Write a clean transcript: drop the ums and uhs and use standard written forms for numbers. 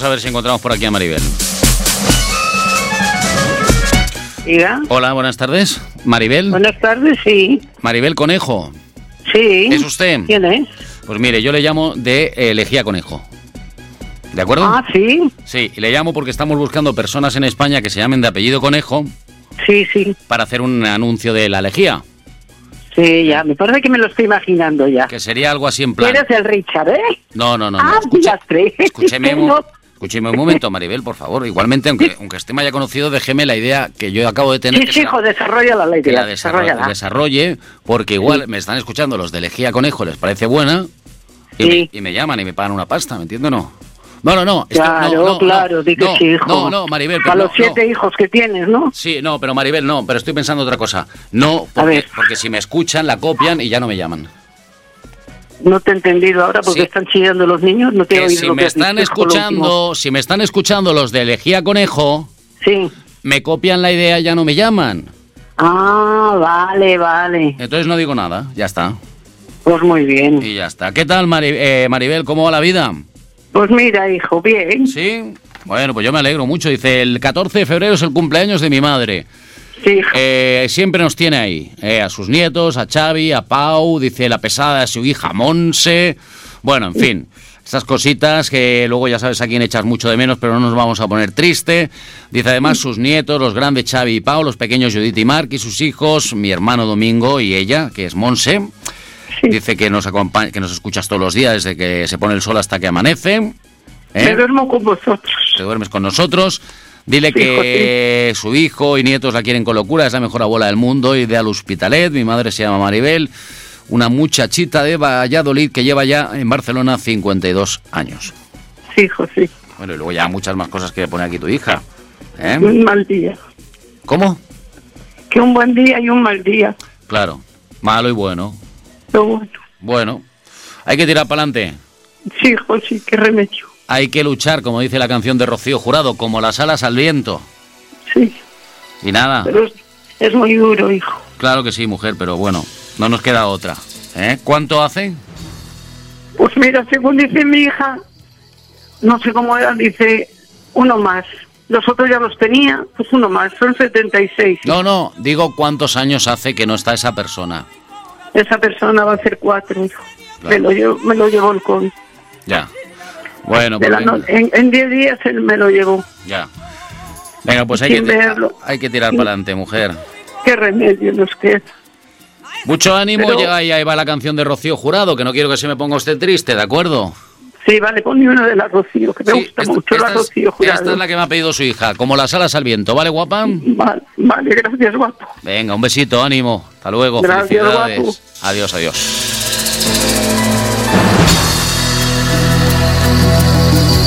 a ver si encontramos por aquí a Maribel. Diga. Hola, buenas tardes. ¿Maribel? Buenas tardes, sí. Maribel Conejo. Sí. ¿Es usted? ¿Quién es? Pues mire, yo le llamo de Lejía Conejo. ¿De acuerdo? Ah, sí. Sí, y le llamo porque estamos buscando personas en España que se llamen de apellido Conejo Sí, sí. para hacer un anuncio de la lejía. Sí, ya. Me parece que me lo estoy imaginando ya. Que sería algo así en plan... Eres el Richard, ¿eh? No. Pillastre. Escúcheme un momento, Maribel, por favor. Igualmente, aunque usted me haya conocido, déjeme la idea que yo acabo de tener. Sí, hijo, desarrolla la ley. Que la desarrolle, porque igual me están escuchando los de Lejía Conejo, les parece buena, y me llaman y me pagan una pasta, ¿me entiende o no? No. Claro, di que sí, hijo. No, Maribel. A los 7 hijos que tienes, ¿no? Sí, no, pero Maribel, no, pero estoy pensando otra cosa. No, porque si me escuchan, la copian y ya no me llaman. No te he entendido ahora porque están chillando los niños. No te he oído si lo me que están escuchando, si me están escuchando los de Lejía Conejo, sí, me copian la idea, ya no me llaman. Ah, vale. Entonces no digo nada, ya está. Pues muy bien. Y ya está. ¿Qué tal, Maribel? ¿Cómo va la vida? Pues mira, hijo, bien. ¿Sí? Bueno, pues yo me alegro mucho. Dice, el 14 de febrero es el cumpleaños de mi madre. Sí, hijo. Siempre nos tiene ahí. A sus nietos, a Xavi, a Pau, dice la pesada de su hija Monse. Bueno, en fin, estas cositas que luego ya sabes a quién echas mucho de menos, pero no nos vamos a poner triste. Dice además sus nietos, los grandes Xavi y Pau, los pequeños Judith y Marc y sus hijos, mi hermano Domingo y ella, que es Monse. Sí. Dice que nos acompaña, que nos escuchas todos los días desde que se pone el sol hasta que amanece. Me duermo con vosotros. Te duermes con nosotros. Dile que su hijo y nietos la quieren con locura, es la mejor abuela del mundo y de al Hospitalet. Mi madre se llama Maribel, una muchachita de Valladolid que lleva ya en Barcelona 52 años. Sí, hijo, sí. Bueno, y luego ya muchas más cosas que pone aquí tu hija. Un mal día. ¿Cómo? Que un buen día y un mal día. Claro, malo y bueno. Bueno. Bueno, hay que tirar para adelante. Sí, hijo, sí, qué remedio. Hay que luchar, como dice la canción de Rocío Jurado, como las alas al viento. Sí. Y nada. Pero es muy duro, hijo. Claro que sí, mujer, pero bueno, no nos queda otra. ¿Cuánto hace? Pues mira, según dice mi hija, no sé cómo era, dice uno más. Los otros ya los tenía, pues uno más, son 76. No, digo cuántos años hace que no está esa persona. Esa persona va a ser 4, hijo. Claro. Me lo llevó el COVID. Ya. Bueno, pues en 10 días él me lo llevó. Ya. Venga, pues hay que tirar para adelante, mujer. Qué remedio nos queda. Mucho ánimo, llega y ahí va la canción de Rocío Jurado, que no quiero que se me ponga usted triste, ¿de acuerdo? Sí, vale, ponme una de la Rocío, que me gusta mucho la Rocío Jurado. Esta es la que me ha pedido su hija, como las alas al viento, ¿vale, guapa? Vale, gracias, guapo. Venga, un besito, ánimo, hasta luego, gracias, felicidades. Guapo. Adiós.